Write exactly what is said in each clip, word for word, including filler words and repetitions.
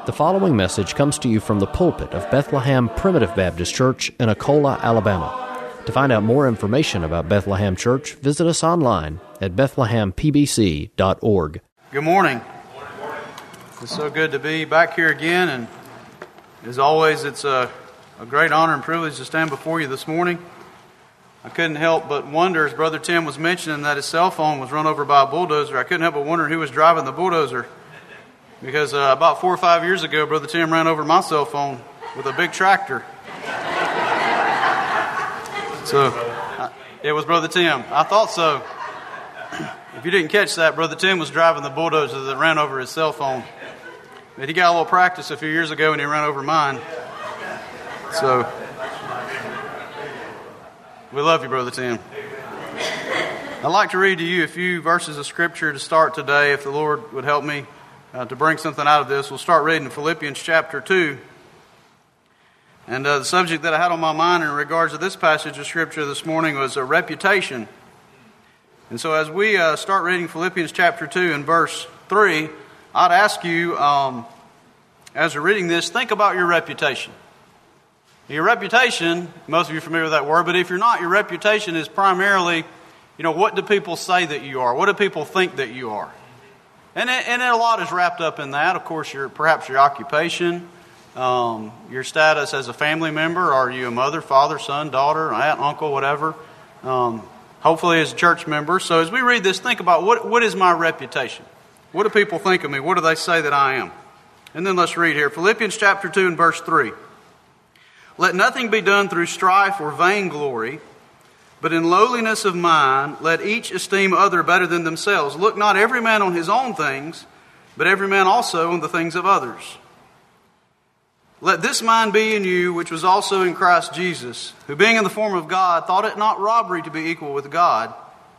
The following message comes to you from the pulpit of Bethlehem Primitive Baptist Church in Akola, Alabama. To find out more information about Bethlehem Church, visit us online at bethlehem p b c dot org. Good morning. It's so good to be back here again, and as always, it's a, a great honor and privilege to stand before you this morning. I couldn't help but wonder, as Brother Tim was mentioning, that his cell phone was run over by a bulldozer. I couldn't help but wonder who was driving the bulldozer. Because uh, about four or five years ago, Brother Tim ran over my cell phone with a big tractor. So, uh, it was Brother Tim. I thought so. If you didn't catch that, Brother Tim was driving the bulldozer that ran over his cell phone. But he got a little practice a few years ago and he ran over mine. So, we love you, Brother Tim. I'd like to read to you a few verses of Scripture to start today, if the Lord would help me. Uh, to bring something out of this, we'll start reading Philippians chapter two. And uh, the subject that I had on my mind in regards to this passage of Scripture this morning was a reputation. And so as we uh, start reading Philippians chapter two and verse three, I'd ask you, um, as you're reading this, think about your reputation. Your reputation, most of you are familiar with that word, but if you're not, your reputation is primarily, you know, what do people say that you are? What do people think that you are? And it, and a lot is wrapped up in that. Of course, your perhaps your occupation, um, your status as a family member. Are you a mother, father, son, daughter, aunt, uncle, whatever? Um, hopefully as a church member. So as we read this, think about what what is my reputation? What do people think of me? What do they say that I am? And then let's read here. Philippians chapter two and verse three. Let nothing be done through strife or vainglory, but in lowliness of mind, let each esteem other better than themselves. Look not every man on his own things, but every man also on the things of others. Let this mind be in you, which was also in Christ Jesus, who being in the form of God, thought it not robbery to be equal with God,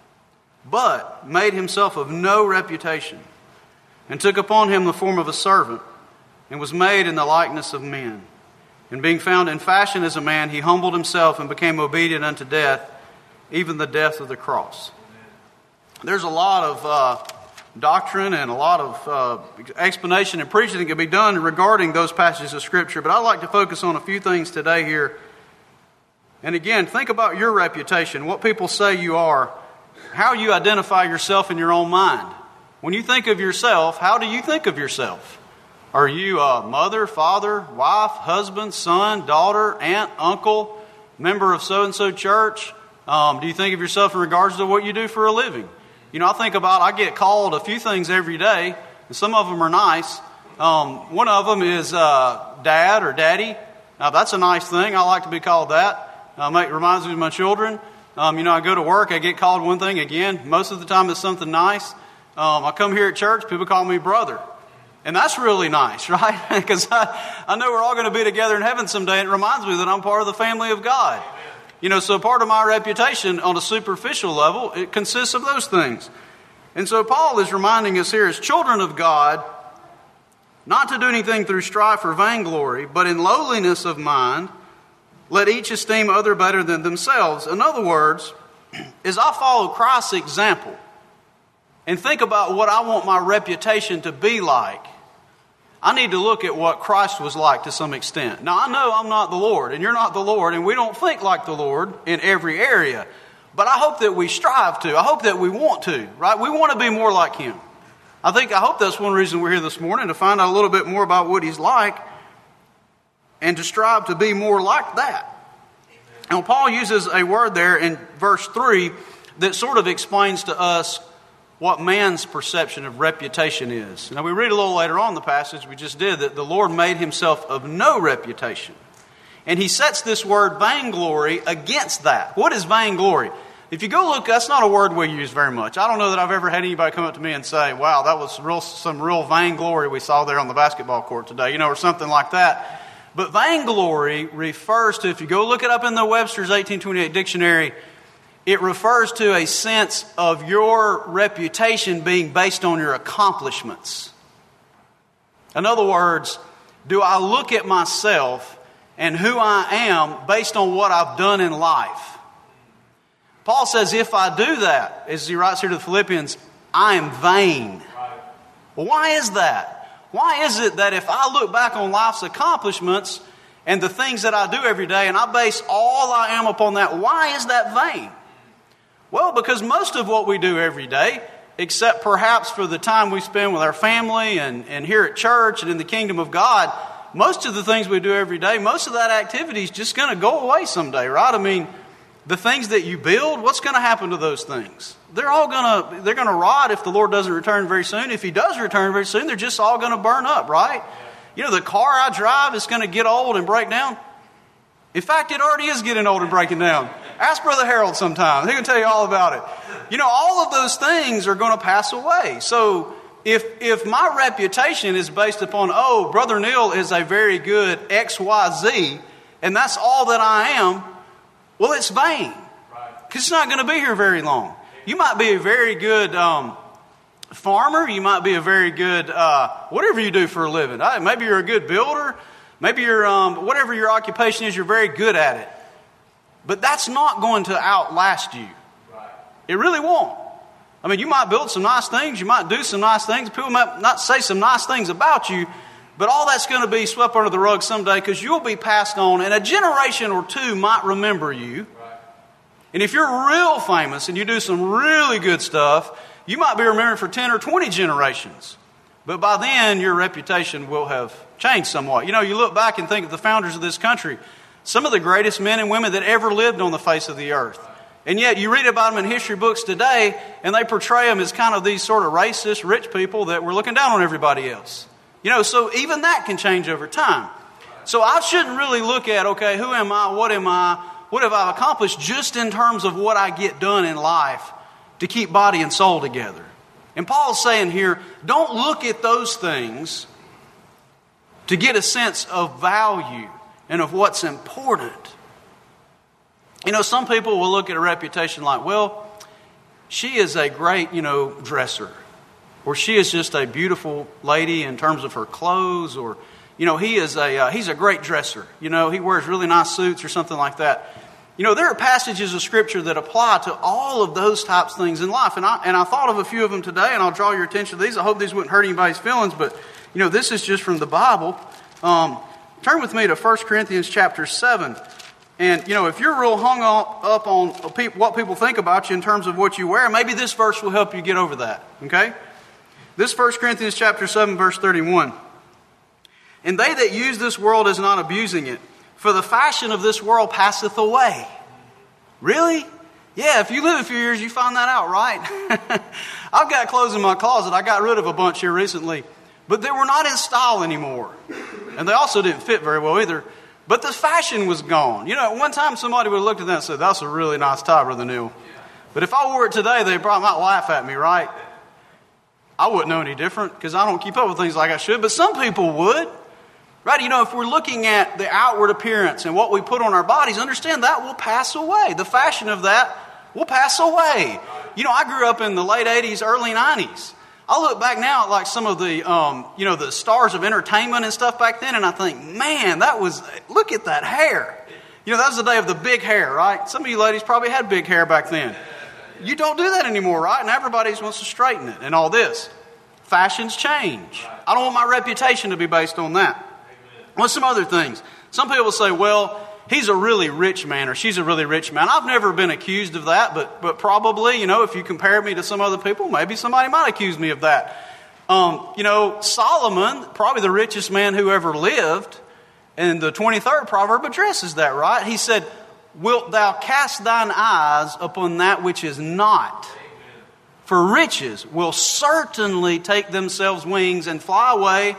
but made himself of no reputation, and took upon him the form of a servant, and was made in the likeness of men. And being found in fashion as a man, he humbled himself and became obedient unto death, even the death of the cross. There's a lot of uh, doctrine and a lot of uh, explanation and preaching that can be done regarding those passages of Scripture, but I'd like to focus on a few things today here. And again, think about your reputation, what people say you are, how you identify yourself in your own mind. When you think of yourself, how do you think of yourself? Are you a mother, father, wife, husband, son, daughter, aunt, uncle, member of so-and-so church? Um, do you think of yourself in regards to what you do for a living? You know, I think about, I get called a few things every day, and some of them are nice. Um, one of them is uh, dad or daddy. Now, that's a nice thing. I like to be called that. Um, it reminds me of my children. Um, you know, I go to work, I get called one thing. Again, most of the time it's something nice. Um, I come here at church, people call me brother. And that's really nice, right? Because I, I know we're all going to be together in heaven someday, and it reminds me that I'm part of the family of God. You know, so part of my reputation on a superficial level, it consists of those things. And so Paul is reminding us here as children of God, not to do anything through strife or vainglory, but in lowliness of mind, let each esteem other better than themselves. In other words, as I follow Christ's example and think about what I want my reputation to be like, I need to look at what Christ was like to some extent. Now, I know I'm not the Lord, and you're not the Lord, and we don't think like the Lord in every area. But I hope that we strive to. I hope that we want to, right? We want to be more like Him. I think, I hope that's one reason we're here this morning, to find out a little bit more about what He's like and to strive to be more like that. Now, Paul uses a word there in verse three that sort of explains to us what man's perception of reputation is. Now, we read a little later on in the passage we just did that the Lord made himself of no reputation. And he sets this word vainglory against that. What is vainglory? If you go look, that's not a word we use very much. I don't know that I've ever had anybody come up to me and say, wow, that was real, some real vainglory we saw there on the basketball court today, you know, or something like that. But vainglory refers to, if you go look it up in the Webster's eighteen twenty-eight dictionary, it refers to a sense of your reputation being based on your accomplishments. In other words, do I look at myself and who I am based on what I've done in life? Paul says, if I do that, as he writes here to the Philippians, I am vain. Well, why is that? Why is it that if I look back on life's accomplishments and the things that I do every day and I base all I am upon that, why is that vain? Well, because most of what we do every day, except perhaps for the time we spend with our family and, and here at church and in the kingdom of God, most of the things we do every day, most of that activity is just going to go away someday, right? I mean, the things that you build, what's going to happen to those things? They're all going to they're going to rot if the Lord doesn't return very soon. If He does return very soon, they're just all going to burn up, right? You know, the car I drive is going to get old and break down. In fact, it already is getting old and breaking down. Ask Brother Harold sometime. He can tell you all about it. You know, all of those things are going to pass away. So if if my reputation is based upon, oh, Brother Neil is a very good X Y Z, and that's all that I am, well, it's vain. Because it's not going to be here very long. You might be a very good um, farmer. You might be a very good, uh, whatever you do for a living. Maybe you're a good builder. Maybe you're, um, whatever your occupation is, you're very good at it. But that's not going to outlast you. It really won't. I mean, you might build some nice things. You might do some nice things. People might not say some nice things about you. But all that's going to be swept under the rug someday because you'll be passed on. And a generation or two might remember you. And if you're real famous and you do some really good stuff, you might be remembered for ten or twenty generations. But by then, your reputation will have changed somewhat. You know, you look back and think of the founders of this country, some of the greatest men and women that ever lived on the face of the earth. And yet, you read about them in history books today, and they portray them as kind of these sort of racist, rich people that were looking down on everybody else. You know, so even that can change over time. So I shouldn't really look at, okay, who am I, what am I, what have I accomplished just in terms of what I get done in life to keep body and soul together. And Paul's saying here, don't look at those things to get a sense of value and of what's important. You know, some people will look at a reputation like, well, she is a great, you know, dresser. Or she is just a beautiful lady in terms of her clothes. Or, you know, he is a uh, he's a great dresser. You know, he wears really nice suits or something like that. You know, there are passages of Scripture that apply to all of those types of things in life. And I, and I thought of a few of them today, and I'll draw your attention to these. I hope these wouldn't hurt anybody's feelings, but, you know, this is just from the Bible. Um, turn with me to First Corinthians chapter seven. And, you know, if you're real hung up on what people think about you in terms of what you wear, maybe this verse will help you get over that, okay? This First Corinthians chapter seven, verse thirty-one. And they that use this world is not abusing it, for the fashion of this world passeth away. Really? Yeah, if you live a few years, you find that out, right? I've got clothes in my closet. I got rid of a bunch here recently, but they were not in style anymore. And they also didn't fit very well either. But the fashion was gone. You know, at one time somebody would have looked at that and said, that's a really nice tie, Brother Neil. But if I wore it today, they probably might laugh at me, right? I wouldn't know any different because I don't keep up with things like I should. But some people would. Right? You know, if we're looking at the outward appearance and what we put on our bodies, understand that will pass away. The fashion of that will pass away. You know, I grew up in the late eighties, early nineties. I look back now at like some of the, um, you know, the stars of entertainment and stuff back then, and I think, man, that was, look at that hair. You know, that was the day of the big hair, right? Some of you ladies probably had big hair back then. You don't do that anymore, right? And everybody wants to straighten it and all this. Fashions change. I don't want my reputation to be based on that. What's some other things? Some people say, well, he's a really rich man or she's a really rich man. I've never been accused of that, but but probably, you know, if you compare me to some other people, maybe somebody might accuse me of that. Um, you know, Solomon, probably the richest man who ever lived, and the twenty-third proverb addresses that, right? He said, wilt thou cast thine eyes upon that which is not? For riches will certainly take themselves wings and fly away.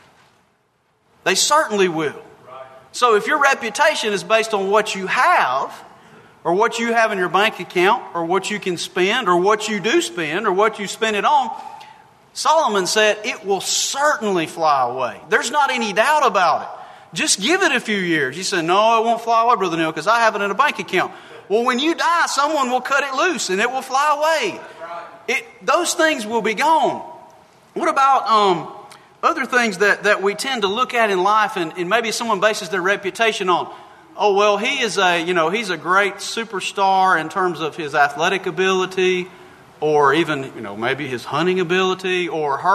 They certainly will. So if your reputation is based on what you have, or what you have in your bank account, or what you can spend, or what you do spend, or what you spend it on, Solomon said it will certainly fly away. There's not any doubt about it. Just give it a few years. You say, no, it won't fly away, Brother Neil, because I have it in a bank account. Well, when you die, someone will cut it loose and it will fly away. It, those things will be gone. What about um, other things that, that we tend to look at in life, and, and maybe someone bases their reputation on? Oh, well, he is a, you know, he's a great superstar in terms of his athletic ability, or even, you know, maybe his hunting ability, or her,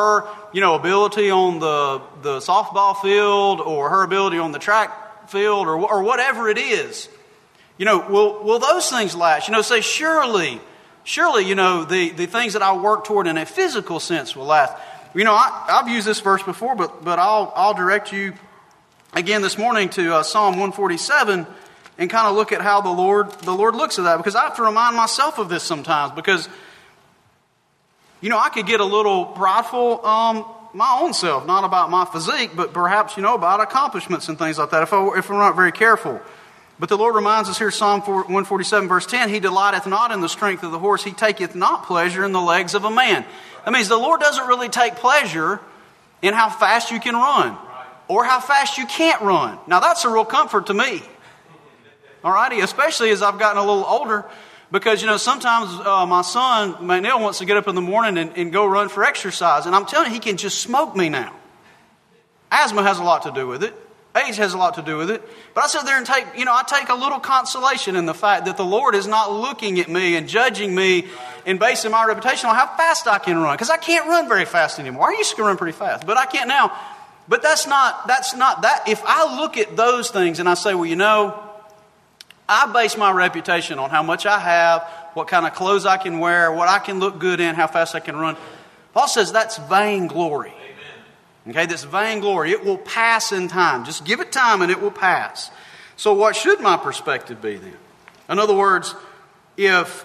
you know, ability on the, the softball field or her ability on the track field or, or whatever it is, you know, will, will those things last? You know, say, surely, surely, you know, the, the things that I work toward in a physical sense will last. You know, I, I've used this verse before, but, but I'll, I'll direct you again this morning to uh, Psalm one forty-seven and kind of look at how the Lord, the Lord looks at that, because I have to remind myself of this sometimes, because, you know, I could get a little prideful, um, my own self, not about my physique, but perhaps, you know, about accomplishments and things like that if, I, if we're not very careful. But the Lord reminds us here, Psalm one forty-seven, verse ten, He delighteth not in the strength of the horse, He taketh not pleasure in the legs of a man. That means the Lord doesn't really take pleasure in how fast you can run or how fast you can't run. Now, that's a real comfort to me. All righty, especially as I've gotten a little older, because, you know, sometimes uh, my son, McNeil, wants to get up in the morning and, and go run for exercise. And I'm telling you, he can just smoke me now. Asthma has a lot to do with it. Age has a lot to do with it. But I sit there and take, you know, I take a little consolation in the fact that the Lord is not looking at me and judging me and basing my reputation on how fast I can run. Because I can't run very fast anymore. I used to run pretty fast, but I can't now. But that's not, that's not that. If I look at those things and I say, well, you know, I base my reputation on how much I have, what kind of clothes I can wear, what I can look good in, how fast I can run. Paul says that's vainglory. Okay, this vainglory, it will pass in time. Just give it time and it will pass. So what should my perspective be then? In other words, if,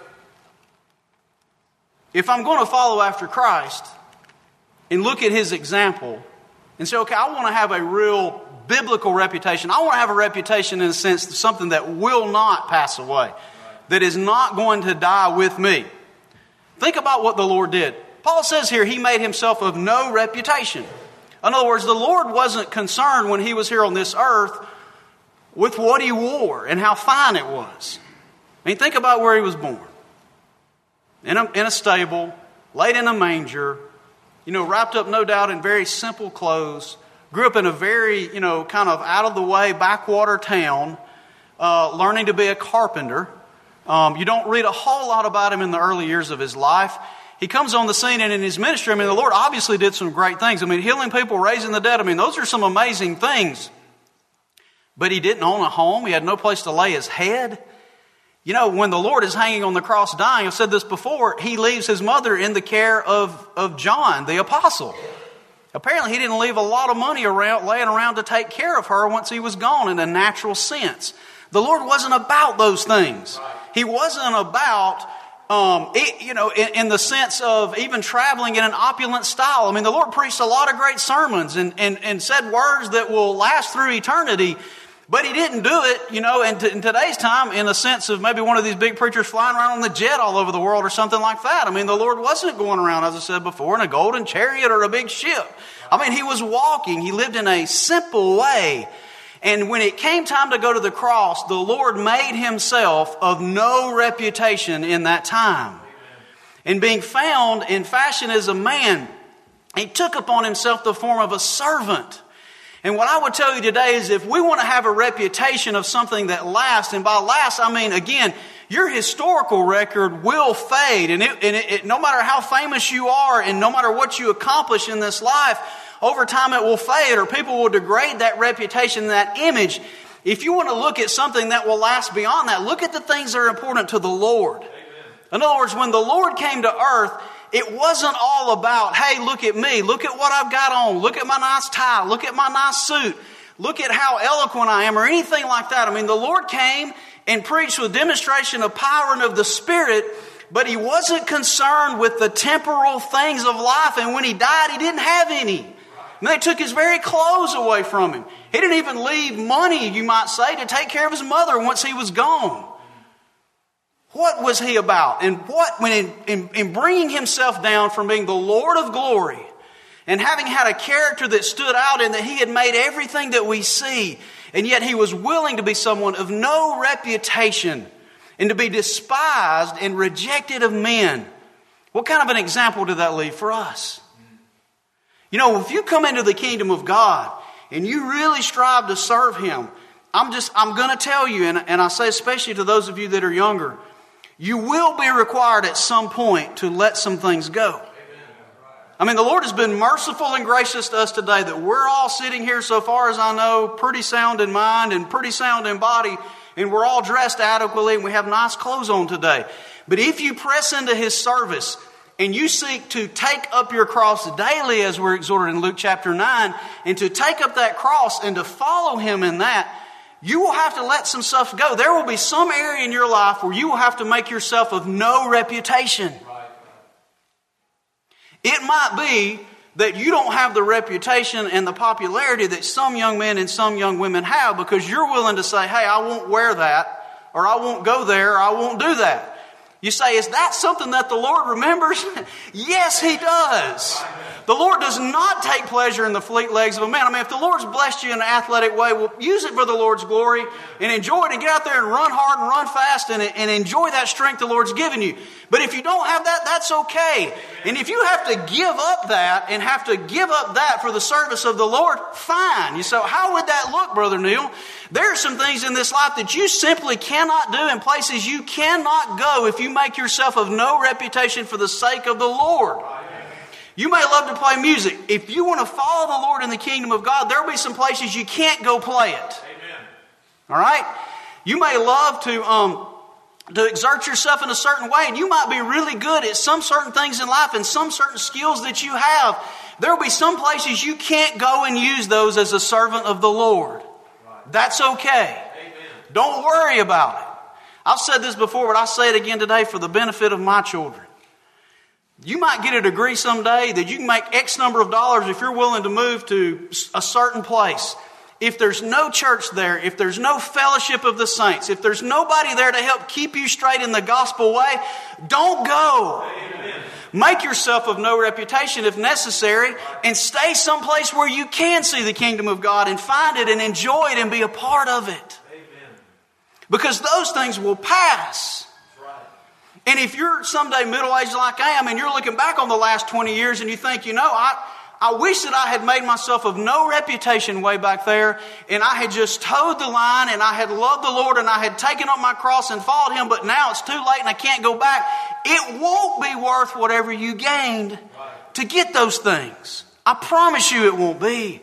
if I'm going to follow after Christ and look at His example and say, okay, I want to have a real biblical reputation. I want to have a reputation in a sense of something that will not pass away, that is not going to die with me. Think about what the Lord did. Paul says here He made Himself of no reputation. In other words, the Lord wasn't concerned when He was here on this earth with what He wore and how fine it was. I mean, think about where He was born. In a, in a stable, laid in a manger, you know, wrapped up no doubt in very simple clothes, grew up in a very, you know, kind of out-of-the-way backwater town, uh, learning to be a carpenter. Um, you don't read a whole lot about him in the early years of his life. He comes on the scene, and in his ministry, I mean, the Lord obviously did some great things. I mean, healing people, raising the dead. I mean, those are some amazing things. But he didn't own a home. He had no place to lay his head. You know, when the Lord is hanging on the cross dying, I've said this before, He leaves His mother in the care of, of John, the apostle. Apparently, He didn't leave a lot of money around, laying around to take care of her once He was gone in a natural sense. The Lord wasn't about those things. He wasn't about... Um, it, you know, in, in the sense of even traveling in an opulent style. I mean, the Lord preached a lot of great sermons and, and, and said words that will last through eternity, but He didn't do it, you know, in, t- in today's time in the sense of maybe one of these big preachers flying around on the jet all over the world or something like that. I mean, the Lord wasn't going around, as I said before, in a golden chariot or a big ship. I mean, He was walking. He lived in a simple way. And when it came time to go to the cross, the Lord made Himself of no reputation in that time. And being found in fashion as a man, He took upon Himself the form of a servant. And what I would tell you today is if we want to have a reputation of something that lasts, and by last I mean, again, your historical record will fade. And, it, and it, it, no matter how famous you are and no matter what you accomplish in this life, over time it will fade, or people will degrade that reputation, that image. If you want to look at something that will last beyond that, look at the things that are important to the Lord. Amen. In other words, when the Lord came to earth, it wasn't all about, hey, look at me, look at what I've got on, look at my nice tie, look at my nice suit, look at how eloquent I am, or anything like that. I mean, the Lord came and preached with demonstration of power and of the Spirit, but He wasn't concerned with the temporal things of life, and when He died, He didn't have any. And they took His very clothes away from Him. He didn't even leave money, you might say, to take care of His mother once He was gone. What was He about? And what, when in, in, in bringing Himself down from being the Lord of glory and having had a character that stood out in that He had made everything that we see, and yet He was willing to be someone of no reputation and to be despised and rejected of men. What kind of an example did that leave for us? You know, if you come into the kingdom of God and you really strive to serve Him, I'm just, I'm going to tell you, and, and I say especially to those of you that are younger, you will be required at some point to let some things go. I mean, the Lord has been merciful and gracious to us today that we're all sitting here, so far as I know, pretty sound in mind and pretty sound in body, and we're all dressed adequately and we have nice clothes on today. But if you press into His service and you seek to take up your cross daily, as we're exhorted in Luke chapter nine, and to take up that cross and to follow Him in that, you will have to let some stuff go. There will be some area in your life where you will have to make yourself of no reputation. It might be that you don't have the reputation and the popularity that some young men and some young women have, because you're willing to say, hey, I won't wear that, or I won't go there, or I won't do that. You say, is that something that the Lord remembers? Yes, He does. The Lord does not take pleasure in the fleet legs of a man. I mean, if the Lord's blessed you in an athletic way, well, use it for the Lord's glory and enjoy it, and get out there and run hard and run fast and, and enjoy that strength the Lord's given you. But if you don't have that, that's okay. And if you have to give up that and have to give up that for the service of the Lord, fine. You say, how would that look, Brother Neil? There are some things in this life that you simply cannot do, and places you cannot go if you make yourself of no reputation for the sake of the Lord. You may love to play music. If you want to follow the Lord in the kingdom of God, there will be some places you can't go play it. Amen. All right? You may love to um, to exert yourself in a certain way, and you might be really good at some certain things in life and some certain skills that you have. There will be some places you can't go and use those as a servant of the Lord. Right. That's okay. Amen. Don't worry about it. I've said this before, but I'll say it again today for the benefit of my children. You might get a degree someday that you can make X number of dollars if you're willing to move to a certain place. If there's no church there, if there's no fellowship of the saints, if there's nobody there to help keep you straight in the gospel way, don't go. Amen. Make yourself of no reputation if necessary, and stay someplace where you can see the kingdom of God and find it and enjoy it and be a part of it. Amen. Because those things will pass. And if you're someday middle-aged like I am, and you're looking back on the last twenty years and you think, you know, I, I wish that I had made myself of no reputation way back there, and I had just towed the line, and I had loved the Lord, and I had taken up my cross and followed Him, but now it's too late and I can't go back. It won't be worth whatever you gained to get those things. I promise you it won't be.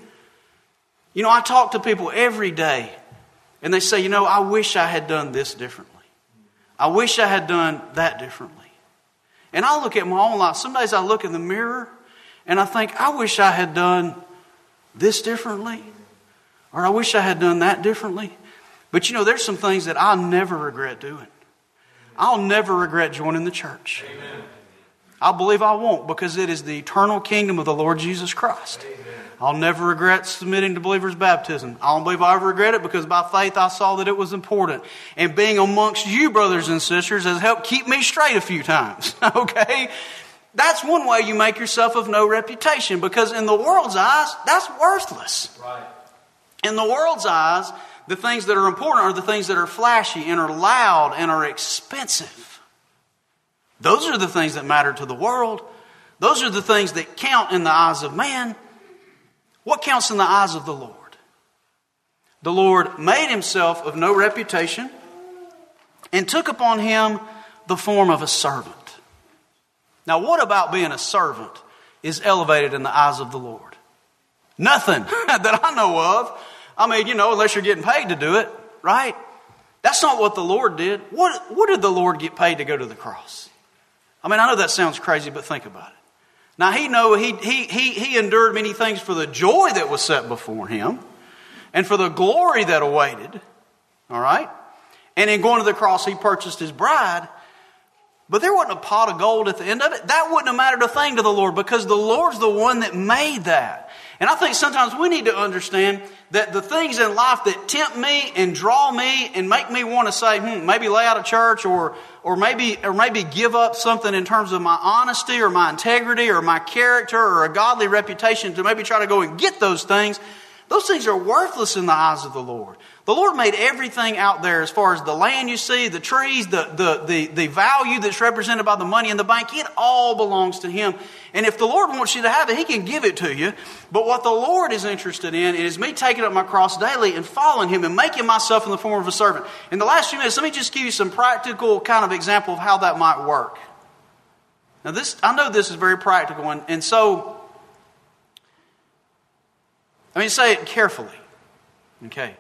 You know, I talk to people every day, and they say, you know, I wish I had done this differently. I wish I had done that differently. And I look at my own life. Some days I look in the mirror and I think, I wish I had done this differently. Or I wish I had done that differently. But you know, there's some things that I'll never regret doing. I'll never regret joining the church. Amen. I believe I won't, because it is the eternal kingdom of the Lord Jesus Christ. Amen. I'll never regret submitting to believers' baptism. I don't believe I ever regret it, because by faith I saw that it was important. And being amongst you, brothers and sisters, has helped keep me straight a few times. Okay? That's one way you make yourself of no reputation, because in the world's eyes, that's worthless. Right. In the world's eyes, the things that are important are the things that are flashy and are loud and are expensive. Those are the things that matter to the world. Those are the things that count in the eyes of man. What counts in the eyes of the Lord? The Lord made Himself of no reputation and took upon Him the form of a servant. Now, what about being a servant is elevated in the eyes of the Lord? Nothing that I know of. I mean, you know, unless you're getting paid to do it, right? That's not what the Lord did. What, what did the Lord get paid to go to the cross? I mean, I know that sounds crazy, but think about it. Now, he know he, he, he, he endured many things for the joy that was set before Him and for the glory that awaited. All right? And in going to the cross, He purchased His bride. But there wasn't a pot of gold at the end of it. That wouldn't have mattered a thing to the Lord, because the Lord's the one that made that. And I think sometimes we need to understand that the things in life that tempt me and draw me and make me want to say, hmm, maybe lay out of church, or or maybe or maybe give up something in terms of my honesty or my integrity or my character or a godly reputation to maybe try to go and get those things, those things are worthless in the eyes of the Lord. The Lord made everything out there, as far as the land you see, the trees, the, the, the, the value that's represented by the money in the bank. It all belongs to Him. And if the Lord wants you to have it, He can give it to you. But what the Lord is interested in is me taking up my cross daily and following Him and making myself in the form of a servant. In the last few minutes, let me just give you some practical kind of example of how that might work. Now this, I know this is very practical, and, and so, I mean, say it carefully, okay?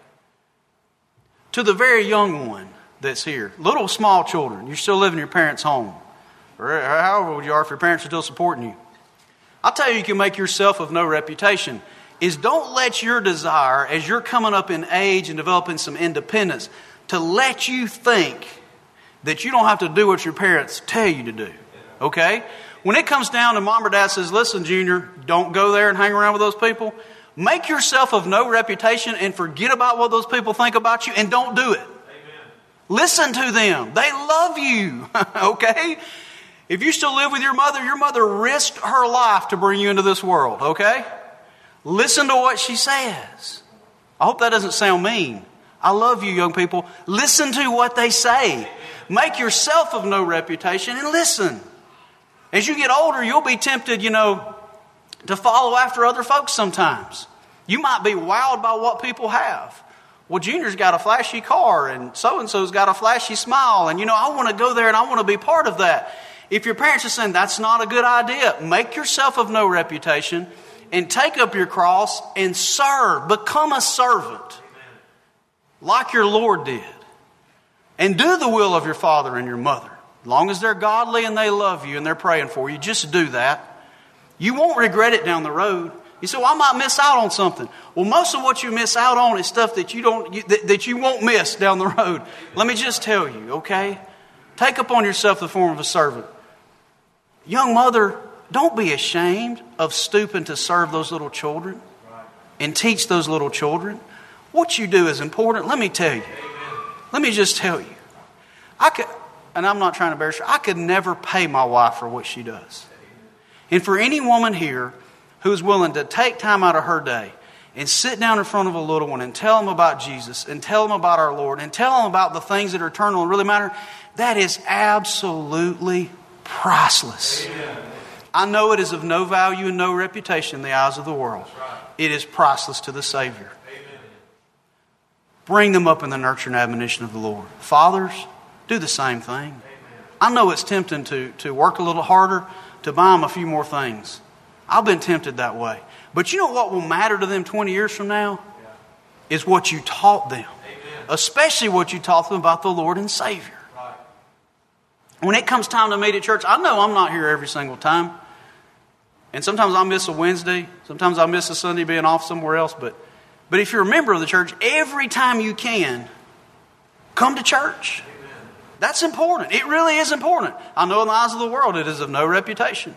To the very young one that's here, little small children, you're still living in your parents' home, or however old you are if your parents are still supporting you. I'll tell you, you can make yourself of no reputation, is don't let your desire, as you're coming up in age and developing some independence, to let you think that you don't have to do what your parents tell you to do. Okay? When it comes down to mom or dad says, listen, Junior, don't go there and hang around with those people. Make yourself of no reputation and forget about what those people think about you and don't do it. Amen. Listen to them. They love you. Okay? If you still live with your mother, your mother risked her life to bring you into this world. Okay? Listen to what she says. I hope that doesn't sound mean. I love you, young people. Listen to what they say. Make yourself of no reputation and listen. As you get older, you'll be tempted, you know, to follow after other folks sometimes. You might be wowed by what people have. Well, Junior's got a flashy car and so-and-so's got a flashy smile. And, you know, I want to go there and I want to be part of that. If your parents are saying that's not a good idea, make yourself of no reputation and take up your cross and serve. Become a servant like your Lord did. And do the will of your father and your mother. As long as they're godly and they love you and they're praying for you, just do that. You won't regret it down the road. You say, well, I might miss out on something. Well, most of what you miss out on is stuff that you don't you, that, that you won't miss down the road. Let me just tell you, okay? Take upon yourself the form of a servant. Young mother, don't be ashamed of stooping to serve those little children and teach those little children. What you do is important. Let me tell you. Let me just tell you. I could, and I'm not trying to embarrass her, I could never pay my wife for what she does. And for any woman here who's willing to take time out of her day and sit down in front of a little one and tell them about Jesus and tell them about our Lord and tell them about the things that are eternal and really matter, that is absolutely priceless. Amen. I know it is of no value and no reputation in the eyes of the world. It is priceless to the Savior. Amen. Bring them up in the nurture and admonition of the Lord. Fathers, do the same thing. Amen. I know it's tempting to, to work a little harder, to buy them a few more things. I've been tempted that way. But you know what will matter to them twenty years from now? Yeah. Is what you taught them. Amen. Especially what you taught them about the Lord and Savior. Right. When it comes time to meet at church, I know I'm not here every single time. And sometimes I miss a Wednesday. Sometimes I miss a Sunday being off somewhere else. But, but if you're a member of the church, every time you can, come to church. Amen. That's important. It really is important. I know in the eyes of the world it is of no reputation.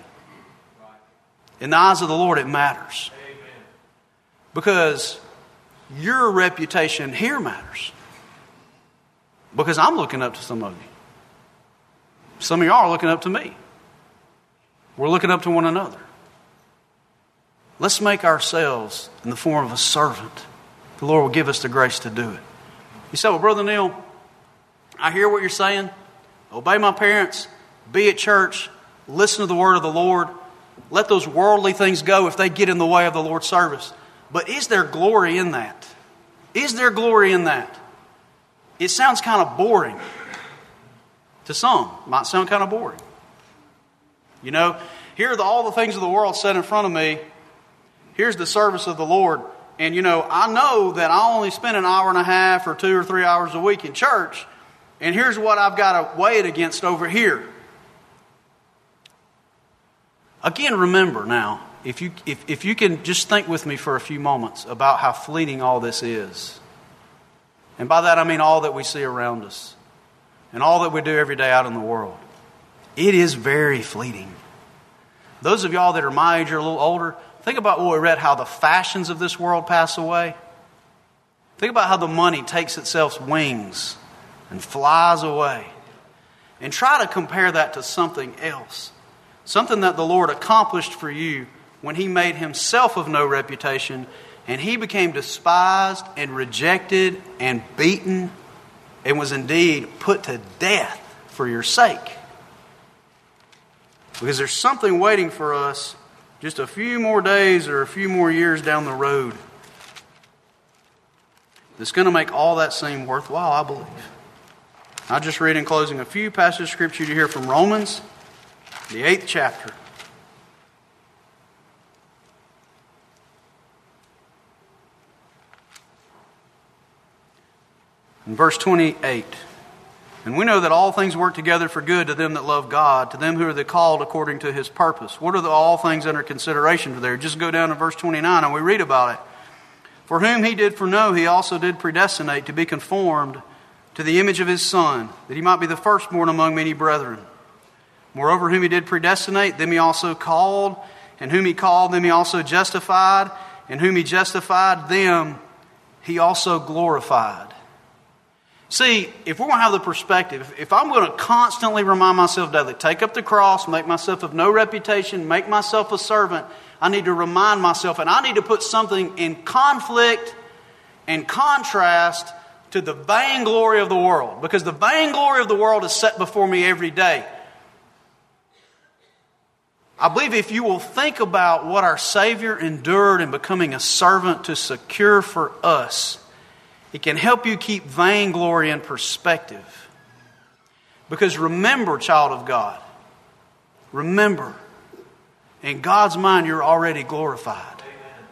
In the eyes of the Lord, it matters. Amen. Because your reputation here matters. Because I'm looking up to some of you. Some of you are looking up to me. We're looking up to one another. Let's make ourselves in the form of a servant. The Lord will give us the grace to do it. You say, well, Brother Neil, I hear what you're saying. Obey my parents. Be at church. Listen to the word of the Lord. Let those worldly things go if they get in the way of the Lord's service. But is there glory in that? Is there glory in that? It sounds kind of boring. To some, it might sound kind of boring. You know, here are the, all the things of the world set in front of me. Here's the service of the Lord. And, you know, I know that I only spend an hour and a half or two or three hours a week in church. And here's what I've got to weigh it against over here. Again, remember now, if you if, if you can just think with me for a few moments about how fleeting all this is. And by that I mean all that we see around us. And all that we do every day out in the world. It is very fleeting. Those of y'all that are my age or a little older, think about what we read, how the fashions of this world pass away. Think about how the money takes itself's wings and flies away. And try to compare that to something else. Something that the Lord accomplished for you when He made Himself of no reputation and He became despised and rejected and beaten and was indeed put to death for your sake. Because there's something waiting for us just a few more days or a few more years down the road that's going to make all that seem worthwhile, I believe. I'll just read in closing a few passages of Scripture to hear from Romans. the eighth chapter. In verse twenty-eight, and we know that all things work together for good to them that love God, to them who are the called according to His purpose. What are the all things under consideration for there? Just go down to verse twenty-nine and we read about it. For whom He did foreknow, He also did predestinate to be conformed to the image of His Son, that He might be the firstborn among many brethren. Moreover, whom He did predestinate, them He also called, and whom He called, them He also justified, and whom He justified, them He also glorified. See, if we're going to have the perspective, if I'm going to constantly remind myself daily, take up the cross, make myself of no reputation, make myself a servant, I need to remind myself, and I need to put something in conflict and contrast to the vainglory of the world. Because the vainglory of the world is set before me every day. I believe if you will think about what our Savior endured in becoming a servant to secure for us, it can help you keep vainglory in perspective. Because remember, child of God, remember, in God's mind you're already glorified. Amen.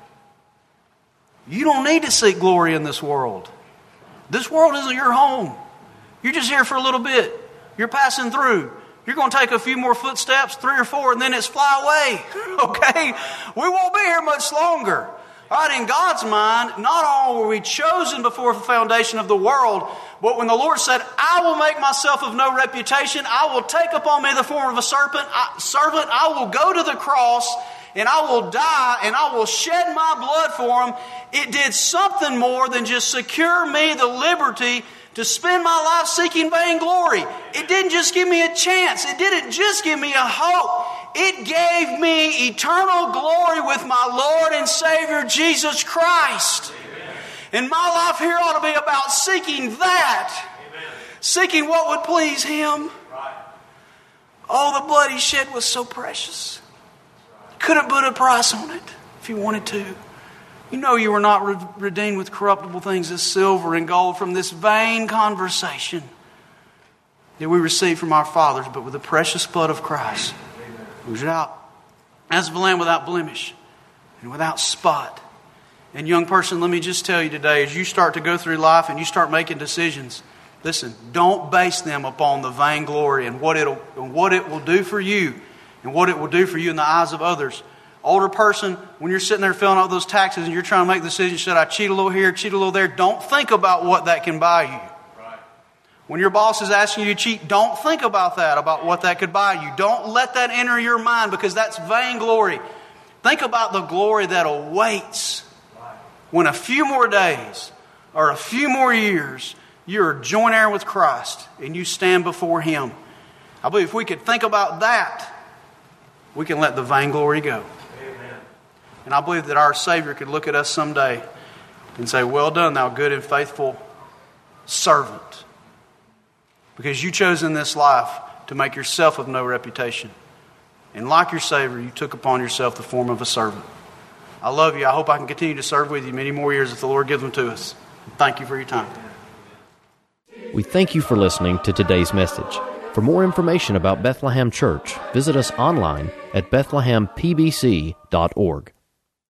You don't need to seek glory in this world. This world isn't your home. You're just here for a little bit. You're passing through. You're going to take a few more footsteps, three or four, and then it's fly away. Okay? We won't be here much longer. All right, in God's mind, not only were we chosen before the foundation of the world, but when the Lord said, I will make myself of no reputation, I will take upon me the form of a serpent, I, servant, I will go to the cross, and I will die, and I will shed my blood for Him. It did something more than just secure me the liberty to spend my life seeking vainglory. It didn't just give me a chance. It didn't just give me a hope. It gave me eternal glory with my Lord and Savior, Jesus Christ. Amen. And my life here ought to be about seeking that. Amen. Seeking what would please Him. Right. Oh, the blood He shed was so precious. Couldn't put a price on it if you wanted to. You know you were not re- redeemed with corruptible things as silver and gold from this vain conversation that we received from our fathers, but with the precious blood of Christ. Who's out as the Lamb without blemish and without spot. And young person, let me just tell you today, as you start to go through life and you start making decisions, listen, don't base them upon the vainglory and what it'll and what it will do for you and what it will do for you in the eyes of others. Older person, when you're sitting there filling out those taxes and you're trying to make the decision, should I cheat a little here, cheat a little there? Don't think about what that can buy you. When your boss is asking you to cheat, don't think about that, about what that could buy you. Don't let that enter your mind because that's vainglory. Think about the glory that awaits when a few more days or a few more years you're joint heir with Christ and you stand before Him. I believe if we could think about that, we can let the vainglory go. Amen. And I believe that our Savior could look at us someday and say, well done, thou good and faithful servant. Because you chose in this life to make yourself of no reputation. And like your Savior, you took upon yourself the form of a servant. I love you. I hope I can continue to serve with you many more years if the Lord gives them to us. Thank you for your time. We thank you for listening to today's message. For more information about Bethlehem Church, visit us online at bethlehem p b c dot org.